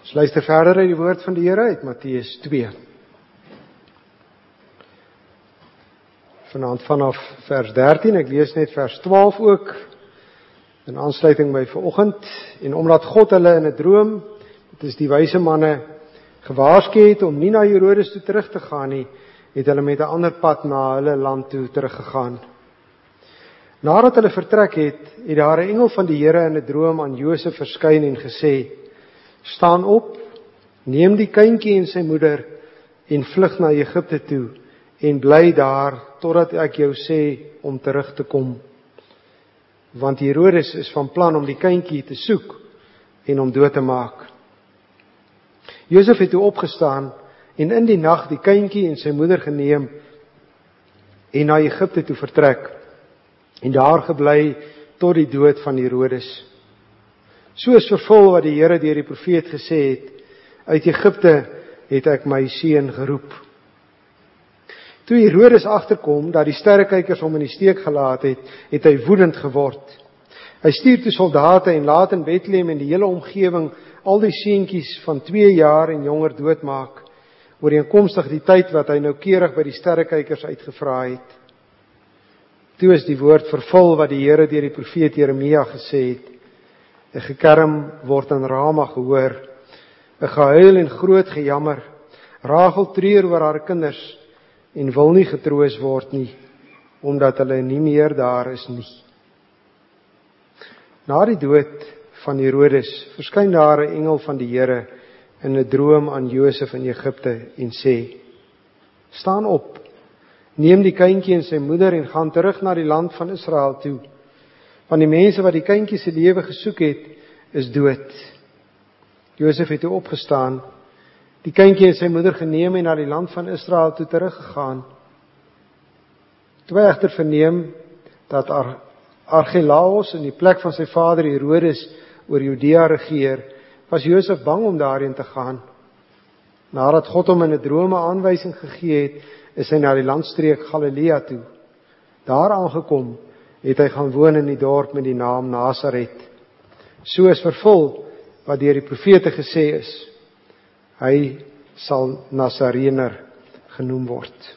Ons luister verder uit die woord van die Here uit Matteus 2. Vanaand vanaf vers 13, ek lees net vers 12 ook, in aansluiting by vanoggend, en omdat God hulle in 'n droom, dit is die wyse manne, gewaarsku het om nie na Herodes toe terug te gaan nie, het hulle met 'n ander pad na hulle land toe teruggegaan. Nadat hulle vertrek het daar 'n engel van die Here in 'n droom aan Josef verskyn en gesê: "Staan op, neem die kindjie en sy moeder en vlug na Egipte toe en bly daar totdat ek jou sê om terug te kom. Want Herodes is van plan om die kindjie te soek en hom dood te maak." Josef het toe opgestaan en in die nag die kindjie en sy moeder geneem en na Egipte toe vertrek en daar gebly tot die dood van Herodes. So is vervul wat die Here deur die profeet gesê het: "Uit Egipte het ek my seun geroep." Toe Herodes agterkom dat die sterrekykers hom in die steek gelaat het, het hy woedend geword. Hy stuur toe soldate en laat in Bethlehem en die hele omgewing al die seentjies van 2 jaar en jonger doodmaak, ooreenkomstig die tyd wat hy noukeurig by die sterrekykers uitgevra het. Toe is die woord vervul wat die Here deur die profeet Jeremia gesê het: "'n gekerm word in Rama gehoor, 'n gehuil en groot gejammer. Rachel treur oor haar kinders en wil nie getroos word nie, omdat hulle nie meer daar is nie." Na die dood van Herodes verskyn daar 'n engel van die Here in 'n droom aan Josef in Egipte en sê: "Staan op, neem die kindjie en sy moeder en gaan terug na die land van Israel toe, want die mense wat die kindjie se lewe gesoek het, is dood." Josef het toe opgestaan, die kindjie en sy moeder geneem en na die land van Israel toe teruggegaan. Toe hy egter verneem dat Archelaos in die plek van sy vader Herodes oor Judea regeer, was Josef bang om daarheen te gaan. Nadat God hom in 'n droom 'n aanwysing gegee het, is hy na die landstreek Galilea toe. Daar aangekom, het hy gaan woon in die dorp met die naam Nasaret. So is vervul wat deur die profete gesê is: "Hy sal Nasarener genoem word."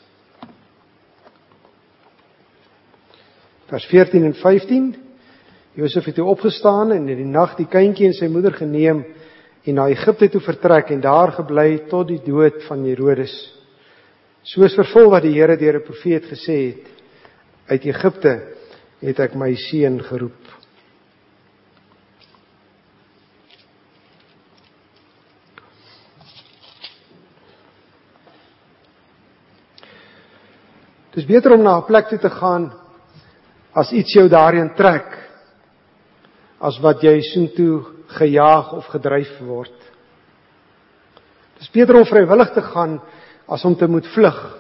Vers 14 en 15. Josef het toe opgestaan en in die nag die kindjie en sy moeder geneem en na Egipte toe vertrek en daar gebly tot die dood van Herodes. Soos vervul wat die Here deur 'n profeet gesê het: "Uit Egipte het ek my seun geroep." Het is beter om na 'n plek toe te gaan as iets jou daarheen trek, as wat jy soontoe gejaag of gedryf word. Het is beter om vrywillig te gaan as om te moet vlug.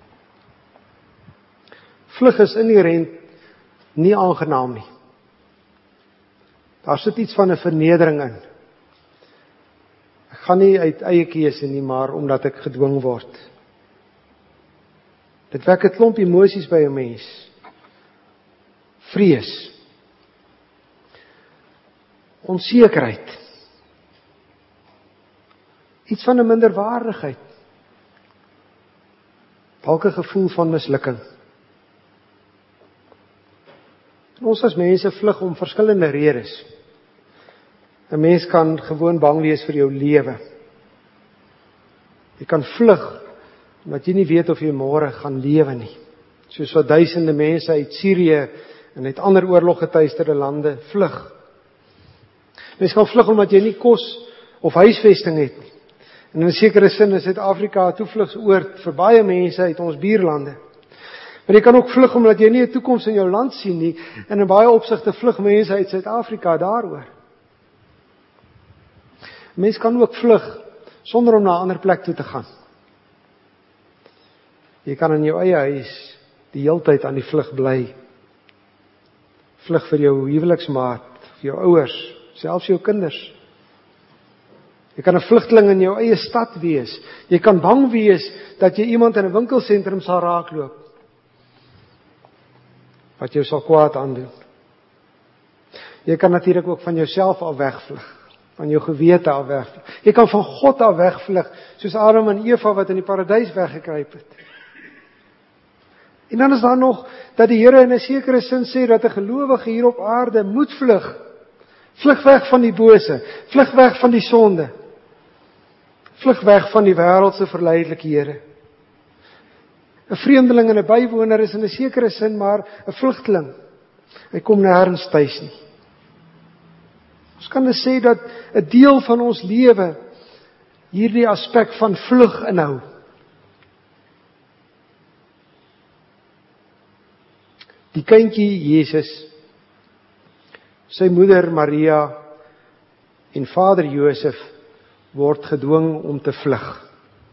Vlug is inherent nie aangenaam nie. Daar sit iets van 'n vernedering in. Ek gaan nie uit eie keuse nie, maar omdat ek gedwing word. Dit wek 'n klomp emosies by 'n mens. Vrees, onsekerheid, iets van 'n minderwaardigheid, dalk 'n gevoel van mislukking. En ons as mense vlug om verskillende redes. 'n Mens kan gewoon bang wees vir jou lewe. Jy kan vlug omdat jy nie weet of jy môre gaan lewe nie. Soos wat duisende mense uit Sirië en uit ander oorloggetuisterde lande vlug. Mens kan vlug omdat jy nie kos of huisvesting het nie. En in 'n sekere sin is Suid-Afrika 'n toevlugsoord vir baie mense uit ons buurlande. Maar jy kan ook vlug omdat jy nie 'n toekoms in jou land sien nie, en in baie opsigte vlug mense uit Suid-Afrika daaroor. Mens kan ook vlug sonder om na 'n ander plek toe te gaan. Jy kan in jou eie huis die heeltyd aan die vlug bly. Vlug vir jou huweliksmaat, vir jou ouers, selfs jou kinders. Jy kan 'n vlugteling in jou eie stad wees. Jy kan bang wees dat jy iemand in 'n winkelsentrum sal raakloop wat jou sal kwaad aandoen. Jy kan natuurlik ook van jouself af wegvlug, van jou gewete af wegvlug. Jy kan van God af wegvlug, soos Adam en Eva wat in die paradys weggekruip het. En dan is daar nog, dat die Here in 'n sekere sin sê, dat 'n gelowige hier op aarde moet vlug. Vlug weg van die bose, vlug weg van die sonde. Vlug weg van die wêreldse verleidelikhede. 'n vreemdeling en 'n bywoner is in 'n sekere sin maar 'n vlugteling. Hy kom nêrens tuis nie. Ons kan sê dat 'n deel van ons lewe hierdie aspek van vlug inhou. Die kindjie Jesus, sy moeder Maria en vader Josef word gedwing om te vlug.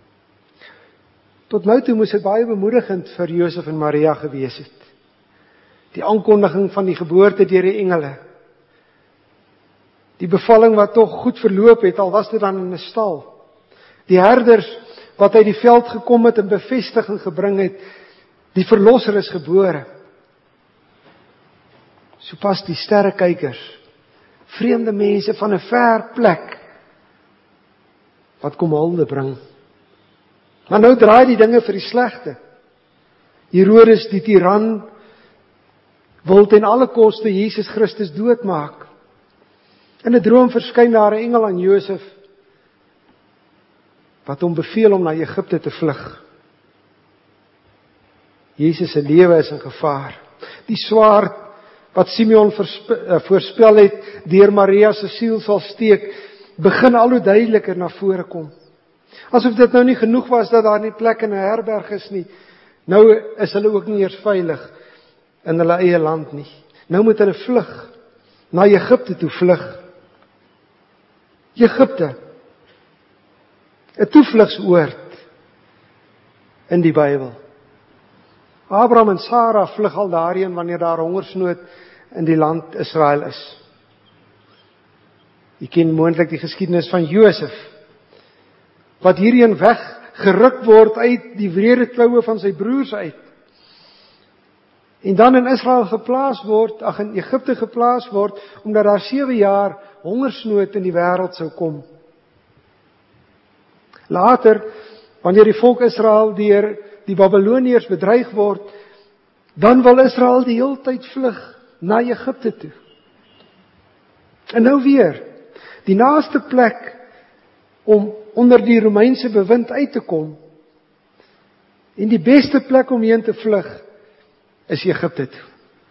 Tot nou toe moes dit baie bemoedigend vir Josef en Maria gewees het. Die aankondiging van die geboorte deur die engele. Die bevalling wat tog goed verloop het, al was dit dan in 'n stal. Die herders wat uit die veld gekom het en bevestiging gebring het, die verlosser is gebore. Sopas die sterrekykers, vreemde mense van 'n ver plek, wat kom hulde bring. Maar nou draai die dinge vir die slegte. Herodes die tiran wil ten alle koste Jesus Christus doodmaak. In 'n droom verskyn daar 'n engel aan Josef, wat hom beveel om na Egipte te vlug. Jesus se lewe is in gevaar. Die swaard wat Simeon voorspel het, deur Maria se siel sal steek, begin al hoe duideliker na vore kom. Asof dit nou nie genoeg was dat daar nie plek in 'n herberg is nie. Nou is hulle ook nie eers veilig in hulle eie land nie. Nou moet hulle vlug, na Egipte toe vlug. Egipte, 'n toevlugsoord in die Bybel. Abraham en Sara vlug al daarheen wanneer daar hongersnood in die land Israel is. Jy ken moontlik die geskiedenis van Josef, wat hierheen weggeruk word uit die wrede kloue van sy broers uit. En dan in Israel geplaas word, in Egipte geplaas word, omdat daar 7 jaar hongersnood in die wêreld sou kom. Later, wanneer die volk Israel deur die Babiloniërs bedreig word, dan wil Israel die hele tyd vlug na Egipte toe. En nou weer, die naaste plek om onder die Romeinse bewind uit te kom, en die beste plek om heen te vlug, is Egipte toe.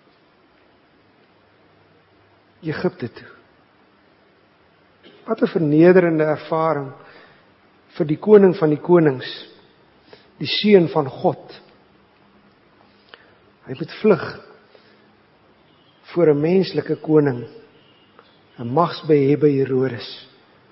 Egipte toe. Wat 'n vernederende ervaring vir die koning van die konings, die seun van God. Hy moet vlug voor 'n menslike koning, 'n magsbehebbe Herodes.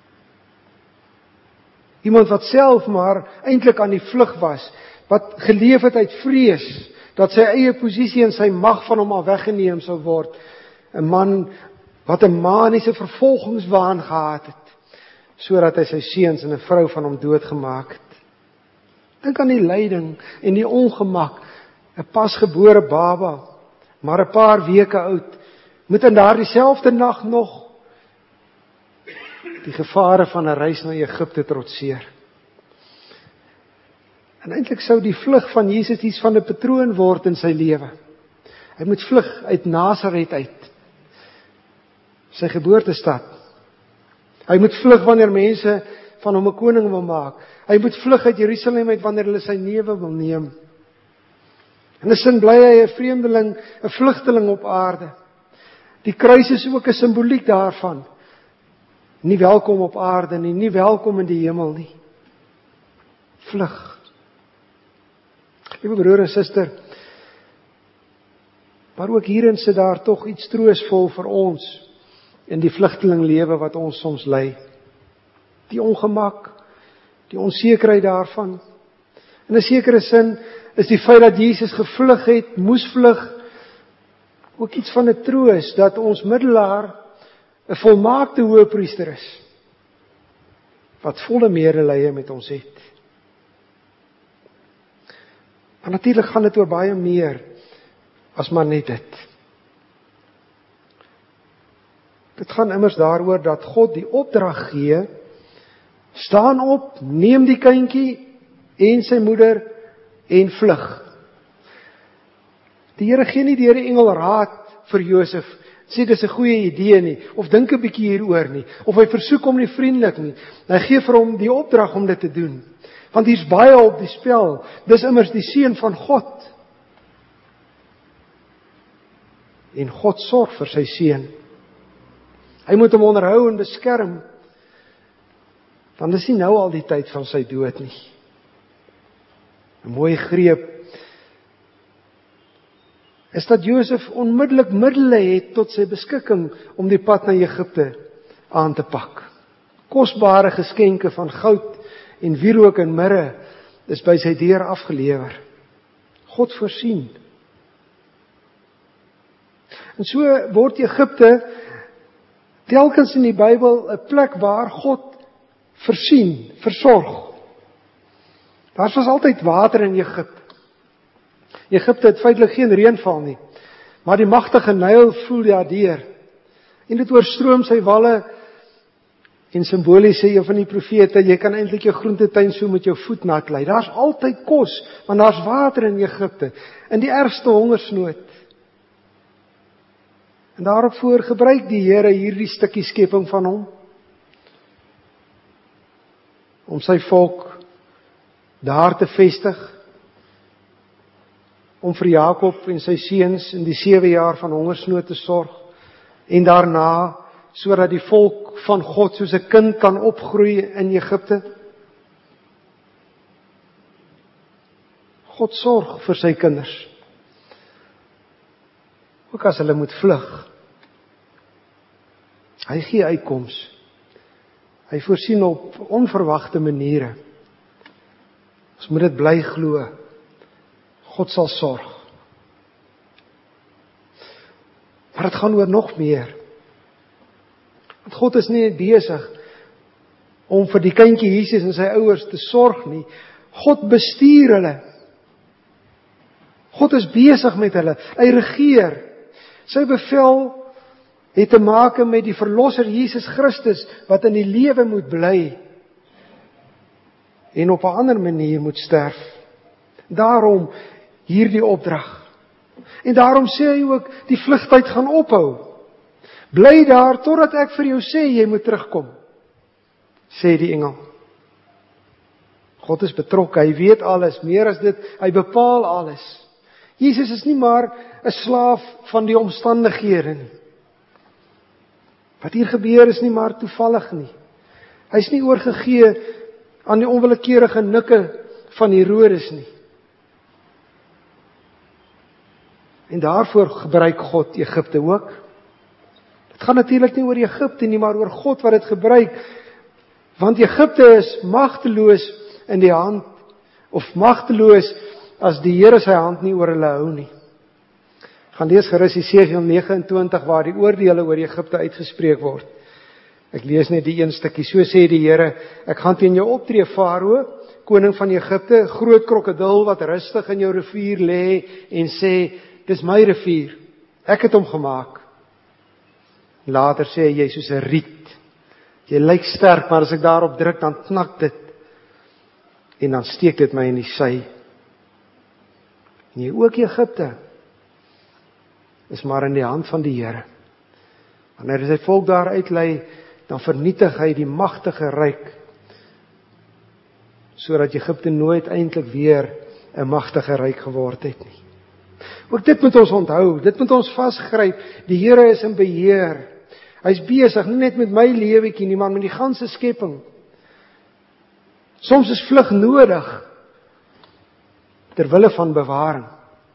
Iemand wat self maar eintlik aan die vlug was, wat geleef het uit vrees, dat sy eie posisie en sy mag van hom af weggeneem sou word. 'n man wat 'n maniese vervolgingswaan gehad het, sodat hy sy seuns en 'n vrou van hom doodgemaak het. Dink aan die lyding en die ongemak. 'n pasgebore baba, maar 'n paar weke oud, moet in daardie selfde nag nog die gevare van 'n reis na Egipte trotseer. En eintlik sou die vlug van Jesus iets van 'n patroon word in sy lewe. Hy moet vlug uit Nasaret uit, sy geboortestad. Hy moet vlug wanneer mense van hom 'n koning wil maak. Hy moet vlug uit Jerusalem uit wanneer hulle sy newe wil neem. In 'n sin bly hy 'n vreemdeling, 'n vlugteling op aarde. Die kruis is ook 'n simboliek daarvan. Nie welkom op aarde nie, nie welkom in die hemel nie. Vlug. Liewe broer en suster, maar ook hierin sit daar tog iets troosvol vir ons in die vlugtelinglewe wat ons soms lei. Die ongemak, die onsekerheid daarvan. In 'n sekere sin is die feit dat Jesus gevlug het, moes vlug, ook iets van 'n troos dat ons middelaar 'n volmaakte hoëpriester is, wat volle medelee met ons het. Maar natuurlik gaan dit oor baie meer as maar net dit. Dit gaan immers daaroor dat God die opdrag gee Staan op, neem die kindjie en sy moeder en vlug. Die Here gee nie deur die engel raad vir Josef, sê dis 'n goeie idee nie, of dink 'n bietjie hieroor nie, of hy versoek hom nie vriendelik nie. Hy gee vir hom die opdrag om dit te doen. Want hier's baie op die spel. Dis immers die seun van God. En God sorg vir sy seun. Hy moet hom onderhou en beskerm. Want dis nie nou al die tyd van sy dood nie. 'n Mooi greep is dat Josef onmiddellik middele het tot sy beskikking om die pad na Egipte aan te pak. Kosbare geskenke van goud en wierook en mirre is by sy deur afgelewer. God voorsien. En so word Egipte telkens in die Bybel 'n plek waar God voorsien, versorg. Daar was altyd water in Egipte. Egipte het feitelik geen reënval nie, maar die magtige Nyl vloei daardeur. En dit oorstroom sy walle en simbolies sê een van die profete, jy kan eintlik jou groentetuin so met jou voet nat lei. Daar's altyd kos, want daar's water in Egipte, in die ergste hongersnood. En daaropvoor gebruik die Here hierdie stukkie skepping van hom, om sy volk daar te vestig, om vir Jakob en sy seuns in die 7 jaar van hongersnood te sorg, en daarna, sodat die volk van God soos 'n kind kan opgroei in Egipte. God sorg vir sy kinders, ook as hulle moet vlug. Hy gee uitkoms. Hy voorsien op onverwagte maniere. Ons moet dit bly glo. God sal sorg. Maar dit gaan oor nog meer. Want God is nie besig om vir die kindjie Jesus en sy ouers te sorg nie. God bestuur hulle. God is besig met hulle. Hy regeer. Sy bevel het te maak met die verlosser Jesus Christus wat in die lewe moet bly en op 'n ander manier moet sterf. Daarom hierdie opdrag. En daarom sê hy ook, die vlugtyd gaan ophou. Bly daar totdat ek vir jou sê jy moet terugkom, sê die engel. God is betrokke, hy weet alles, meer as dit, hy bepaal alles. Jesus is nie maar 'n slaaf van die omstandighede nie. Wat hier gebeur is nie maar toevallig nie. Hy is nie oorgegee aan die onwillekeurige nikke van Herodes nie. En daarvoor gebruik God Egipte ook. Dit gaan natuurlik nie oor Egipte nie, maar oor God wat dit gebruik. Want Egipte is magteloos in die hand, of magteloos as die Here sy hand nie oor hulle hou nie. Gaan lees gerus Jesegiel 29 waar die oordeele oor Egipte uitgespreek word. Ek lees net die een stukkie. So sê die Here, ek gaan teen jou optree, Farao, koning van Egipte, groot krokodil wat rustig in jou rivier lê en sê, dis my rivier, ek het hom gemaak. Later sê jy soos 'n riet, jy lyk sterk, maar as ek daarop druk, dan knak dit, en dan steek dit my in die sy. En jy ook Egipte, is maar in die hand van die Here. Wanneer hy sy volk daar uitlei, dan vernietig hy die magtige ryk, sodat Egipte nooit eintlik weer 'n magtige ryk geword het nie. Ook dit moet ons onthou, dit moet ons vasgryp, die Here is in beheer. Hy is besig, nie net met my lewetjie nie, maar met die ganse skepping. Soms is vlug nodig, ter wille van bewaring.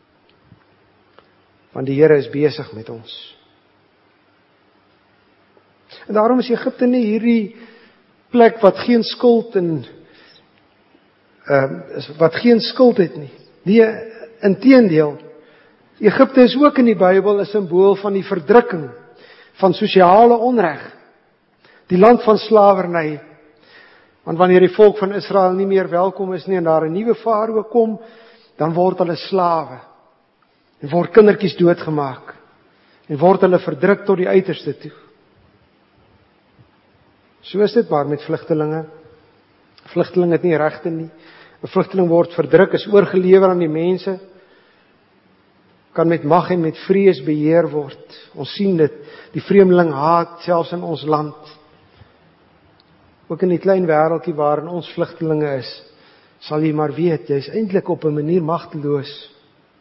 Want die Here is besig met ons. En daarom is Egipte nie hierdie plek wat geen skuld en wat geen skuld het nie. Nee, inteendeel. Egipte is ook in die Bybel 'n simbool van die verdrukking, van sosiale onreg, die land van slawerny. Want wanneer die volk van Israel nie meer welkom is nie en daar 'n nuwe farao kom, dan word hulle slawe. En word kindertjies doodgemaak. En word hulle verdruk tot die uiterste toe. So is dit maar met vlugtelinge. Vlugteling het nie regte nie. 'n Vlugteling word verdruk, is oorgelewer aan die mense. Kan met mag en met vrees beheer word. Ons sien dit, die vreemdeling haat selfs in ons land. Ook in die klein wêreldjie waarin ons vlugtelinge is, sal jy maar weet, jy is eintlik op 'n manier magteloos.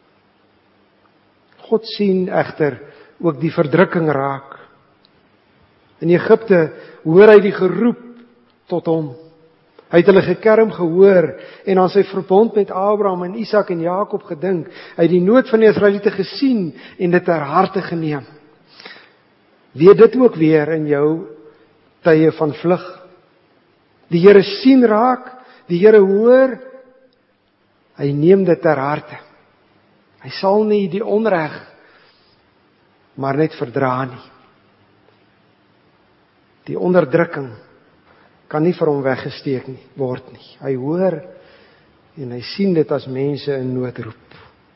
God sien egter ook die verdrukking raak. In Egipte hoor hy die geroep tot hom. Hy het hulle gekerm gehoor en aan sy verbond met Abraham en Isak en Jakob gedink. Hy het die nood van die Israeliete gesien en dit ter harte geneem. Weet dit ook weer in jou tye van vlug. Die Here sien raak, die Here hoor, hy neem dit ter harte. Hy sal nie die onreg maar net verdra nie. Die onderdrukking kan nie vir hom weggesteek word nie. Hy hoor en hy sien dit as mense in nood roep.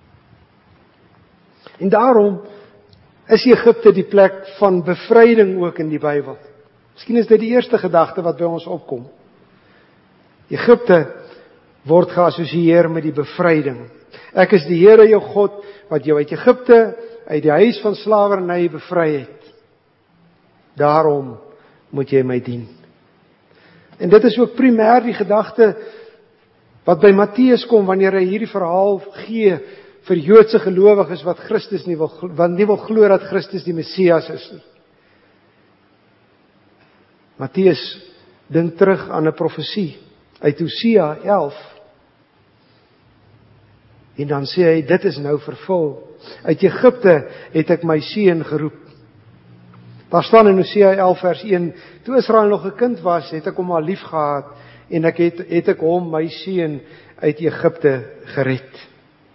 En daarom is Egipte die plek van bevryding ook in die Bybel. Miskien is dit die eerste gedagte wat by ons opkom. Egipte word geassosieer met die bevryding. Ek is die Here jou God wat jou uit Egipte, uit die huis van slawerny bevry het. Daarom moet jy my dien. En dit is ook primêr die gedagte wat by Matteus kom wanneer hy hierdie verhaal gee vir Joodse gelowiges wat nie wil glo dat Christus die Messias is nie. Matteus dink terug aan 'n profesie uit Hosea 11. En dan sê hy, dit is nou vervul. Uit Egipte het ek my seun geroep. Daar staan in Hosea 11 vers 1, toe Israel nog 'n kind was, het ek hom al lief gehad, en ek het hom, my seun, uit Egipte gered.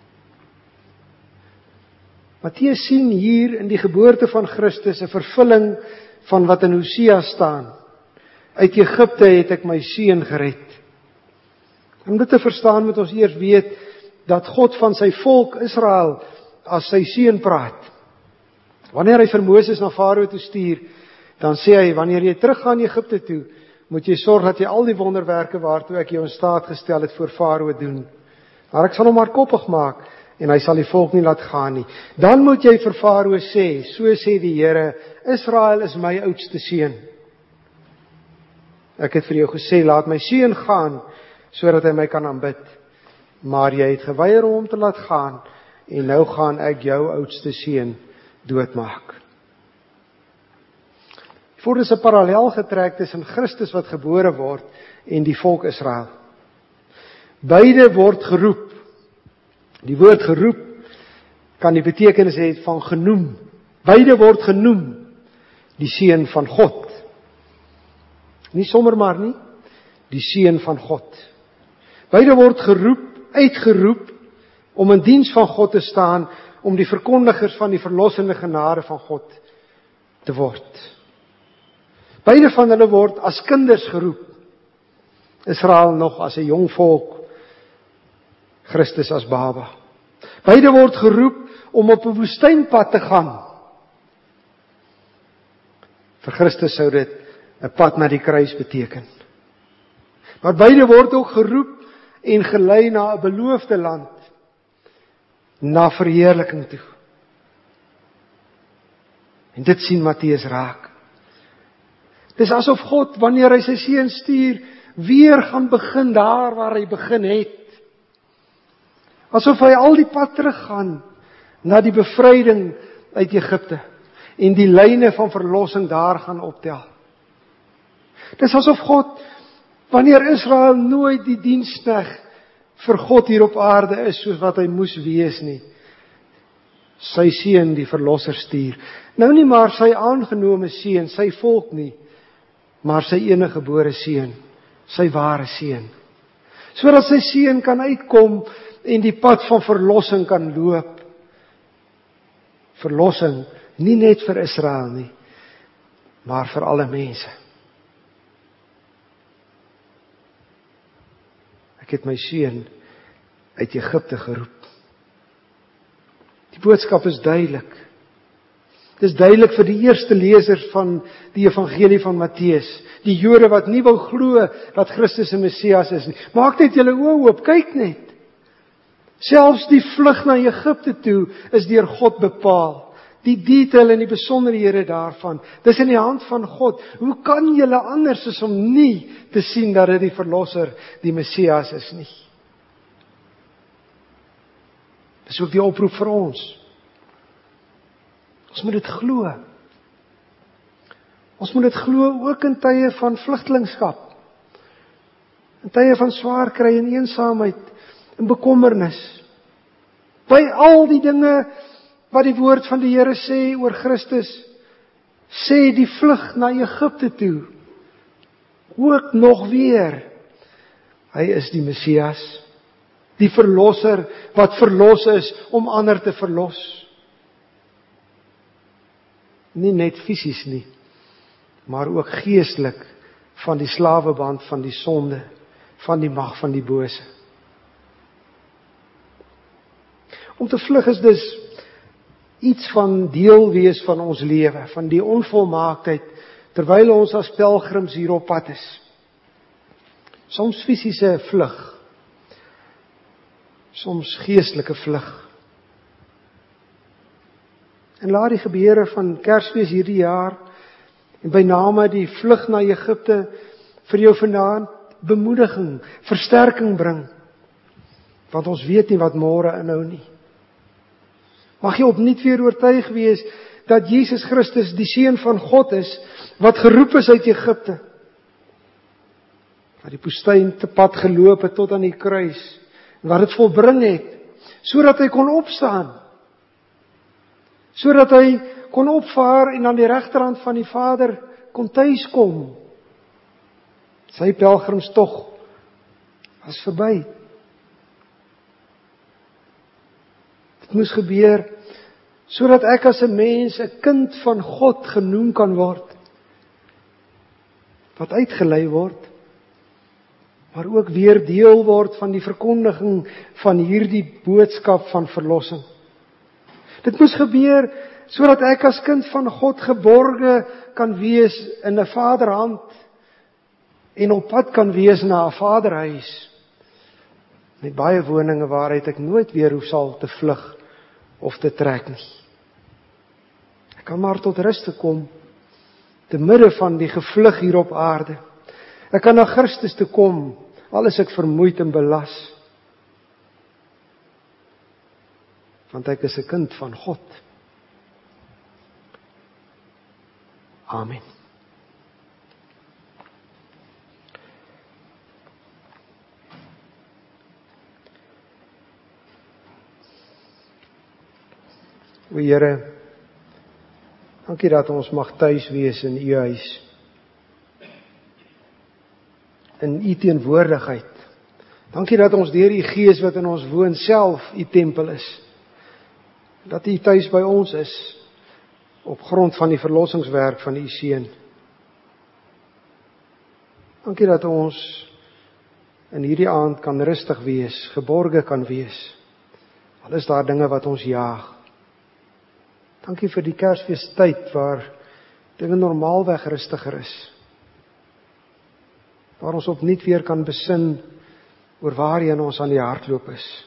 Matteus sien hier in die geboorte van Christus 'n vervulling van wat in Hosea staan. Uit Egipte het ek my seun gered. Om dit te verstaan moet ons eers weet dat God van sy volk Israel as sy seun praat. Wanneer hy vir Moses na Farao toe stuur, dan sê hy, wanneer jy teruggaan Egipte toe, moet jy sorg dat jy al die wonderwerke waartoe ek jou in staat gestel het voor Farao doen. Maar ek sal hom hardkoppig maak en hy sal die volk nie laat gaan nie. Dan moet jy vir Farao sê, so sê die Here, Israel is my oudste seun. Ek het vir jou gesê, laat my seun gaan, sodat hy my kan aanbid. Maar jy het geweier om hom te laat gaan, en nou gaan ek jou oudste seun doodmaak. Voor is 'n parallel getrek tussen Christus wat gebore word en die volk Israel. Beide word geroep. Die woord geroep kan die betekenis hê van genoem. Beide word genoem die seun van God. Nie sommer maar nie, die seun van God. Beide word geroep, uitgeroep om in diens van God te staan, om die verkondigers van die verlossende genade van God te word. Beide van hulle word as kinders geroep. Israel nog as 'n jong volk, Christus as baba. Beide word geroep om op 'n woestynpad te gaan. Vir Christus sou dit 'n pad na die kruis beteken. Maar beide word ook geroep en gelei na 'n beloofde land, na verheerliking toe. En dit sien Matteus raak. Dis asof God, wanneer hy sy seun stuur, weer gaan begin daar waar hy begin het. Asof hy al die pad teruggaan na die bevryding uit Egipte en die lyne van verlossing daar gaan optel. Dis asof God, wanneer Israel nooit die diensknegt vir God hier op aarde is soos wat hy moes wees nie, sy seun die verlosser stuur. Nou nie maar sy aangenome seun, sy volk nie, maar sy enige gebore seun, sy ware seun. Sodat sy seun kan uitkom en die pad van verlossing kan loop. Verlossing nie net vir Israel nie, maar vir alle mense. Ek het my seun uit Egipte geroep. Die boodskap is duidelik. Dis duidelik vir die eerste lesers van die evangelie van Matteus, die Jode wat nie wou glo dat Christus 'n Messias is nie. Maak net julle oë oop, kyk net. Selfs die vlug na Egipte toe is deur God bepaal. Die detail en die besonderhede daarvan, dis in die hand van God. Hoe kan julle anders as om nie te sien dat dit die Verlosser, die Messias is nie? Dis ook die oproep vir ons. Ons moet dit glo. Ons moet dit glo ook in tye van vlugtelingskap. In tye van swaar kry en eensaamheid en bekommernis. By al die dinge wat die woord van die Here sê oor Christus, sê die vlug na Egipte toe ook nog weer, hy is die Messias, die Verlosser wat verlos is om ander te verlos. Nie net fisies nie, maar ook geestelik van die slaweband van die sonde, van die mag van die bose. Om te vlug is dus iets van deel wees van ons lewe, van die onvolmaaktheid, terwyl ons as pelgrims hier op pad is. Soms fisiese vlug, soms geestelike vlug. En laat die gebeure van Kersfees hierdie jaar, en by name die vlug na Egipte, vir jou vanaand bemoediging, versterking bring. Want ons weet nie wat môre inhou nie. Mag jy opnuut weer oortuig wees dat Jesus Christus die Seun van God is, wat geroep is uit Egipte, wat die woestyn te pad geloop het tot aan die kruis, en wat dit volbring het, sodat hy kon opstaan, sodat hy kon opvaar en aan die regterhand van die Vader kon tuiskom. Sy pelgrimstog was verby. Dit moes gebeur sodat ek as 'n mens 'n kind van God genoem kan word, wat uitgelei word, maar ook weer deel word van die verkondiging van hierdie boodskap van verlossing. Dit moes gebeur sodat ek as kind van God geborge kan wees in 'n vaderhand en op pad kan wees na 'n vaderhuis, met baie woninge waaruit ek nooit weer hoef sal te vlug of te trek nie. Ek kan maar tot rus te kom, te midde van die gevlug hier op aarde. Ek kan na Christus te kom, al is ek vermoeid en belas. Want ek is 'n kind van God. Amen. O Here, dankie dat ons mag tuis wees in U huis. In U teenwoordigheid. Dankie dat ons deur U Gees wat in ons woon self U tempel is. Dat U tuis by ons is, op grond van die verlossingswerk van U Seun. Dankie dat ons in hierdie aand kan rustig wees, geborge kan wees. Al is daar dinge wat ons jaag. Dankie vir die Kersfeestyd waar dinge normaalweg rustiger is. Waar ons opnuut weer kan besin oor waarheen ons aan die hardloop is.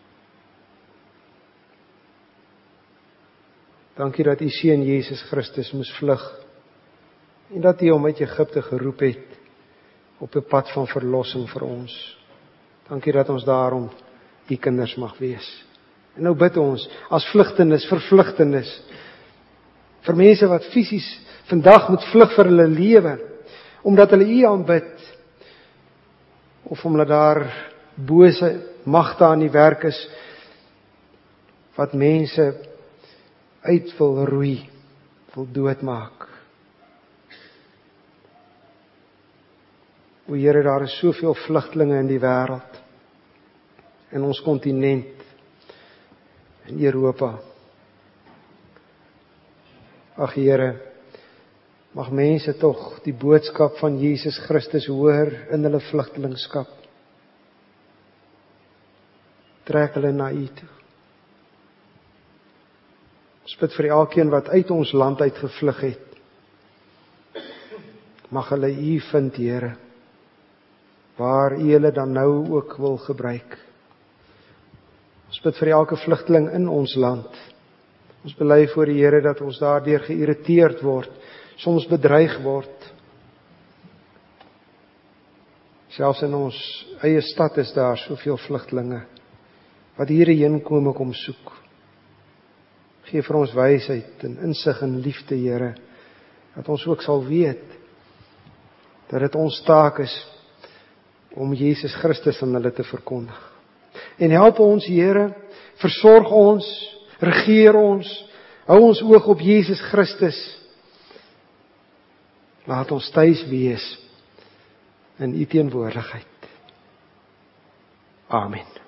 Dankie dat U Seun Jesus Christus moes vlug en dat U hom uit Egipte geroep het op 'n pad van verlossing vir ons. Dankie dat ons daarom U kinders mag wees. En nou bid ons as vlugtenis, vervlugtenis, vir mense wat fisies vandag moet vlug vir hulle lewe, omdat hulle U aanbid, of omdat daar bose magte aan die werk is, wat mense uit wil roei, wil doodmaak. O Here, daar is soveel vlugtelinge in die wêreld, in ons kontinent, in Europa. Ag Here, mag mense tog die boodskap van Jesus Christus hoor in hulle vlugtelingskap. Trek hulle na U toe. Ons bid vir elkeen wat uit ons land uit gevlug het. Mag hulle U vind, Here, waar U hulle dan nou ook wil gebruik. Ons bid vir elke vlugteling in ons land. Ons bely voor die Here dat ons daardeur geïrriteerd word, soms bedreig word. Selfs in ons eie stad is daar soveel vlugtelinge wat hierheen kom soek. Gee vir ons wysheid en insig en liefde, Here, dat ons ook sal weet dat dit ons taak is om Jesus Christus aan hulle te verkondig. En help ons, Here, versorg ons, regeer ons, hou ons oog op Jesus Christus. Laat ons tuis wees in U teenwoordigheid. Amen.